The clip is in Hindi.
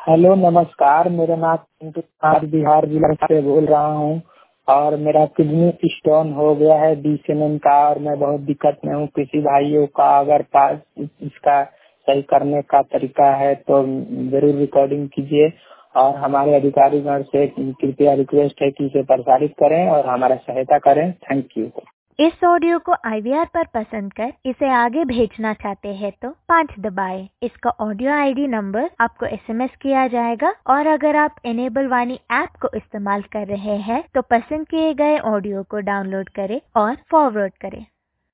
हेलो नमस्कार, मेरा नाम पिंटू कुमार बिहार जिला से बोल रहा हूँ और मेरा किडनी स्टोन हो गया है 20 mm का और मैं बहुत दिक्कत में हूँ। किसी भाइयों का अगर पास इसका सही करने का तरीका है तो जरूर रिकॉर्डिंग कीजिए और हमारे अधिकारीगण से कृपया रिक्वेस्ट है कि इसे प्रसारित करें और हमारा सहायता करें। Thank you. इस ऑडियो को IVR पर पसंद कर इसे आगे भेजना चाहते हैं तो 5 दबाएं। इसका ऑडियो ID नंबर आपको SMS किया जाएगा और अगर आप इनेबल वाणी ऐप को इस्तेमाल कर रहे हैं तो पसंद किए गए ऑडियो को डाउनलोड करें और फॉरवर्ड करें।